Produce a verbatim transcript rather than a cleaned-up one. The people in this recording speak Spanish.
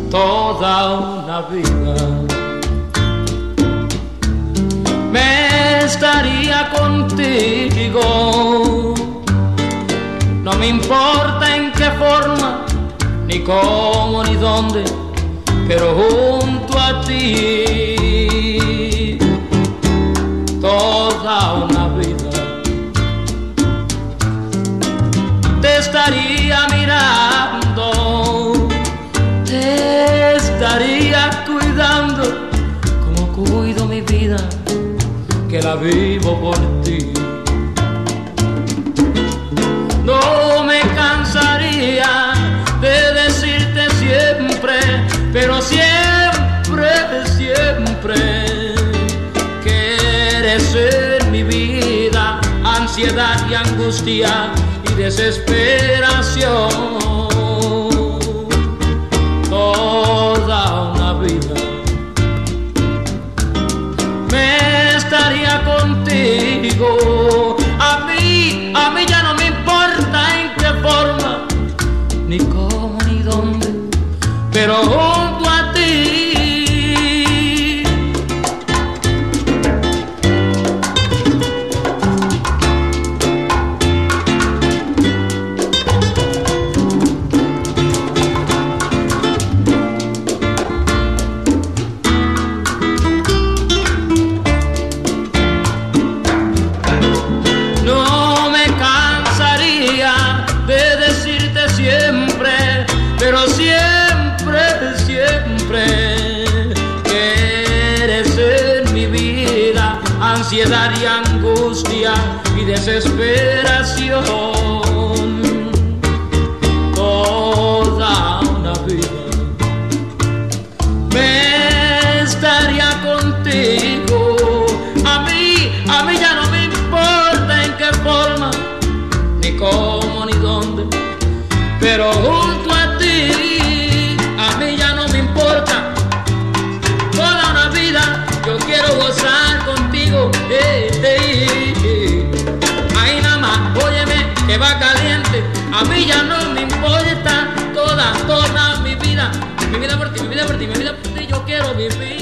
toda una vida. Me estaría contigo, no me importa en qué forma, ni cómo, ni dónde, pero junto a ti toda una vida. Te estaría mirando, te estaría cuidando, como cuido mi vida, que la vivo por ti. No me cansaría de decirte siempre, pero siempre, siempre, que eres en mi vida ansiedad y angustia y desesperación. Toda una vida me estaría contigo. A mí, a mí ya no me importa en qué forma, ni cómo, ni dónde, pero junto a ti. No me cansaría de decirte siempre, pero siempre, siempre, que eres en mi vida ansiedad y angustia y desesperación. Toda una vida me estaría contigo. A mí, a mí ya no me importa en qué forma, ni cómo, ni dónde, pero junto a ti, a mí ya no me importa. Toda una vida yo quiero gozar contigo. Hey, hey, hey. Ahí nada más, óyeme, que va caliente. A mí ya no me importa. Toda, toda mi vida, mi vida por ti, mi vida por ti, mi vida por ti, yo quiero vivir.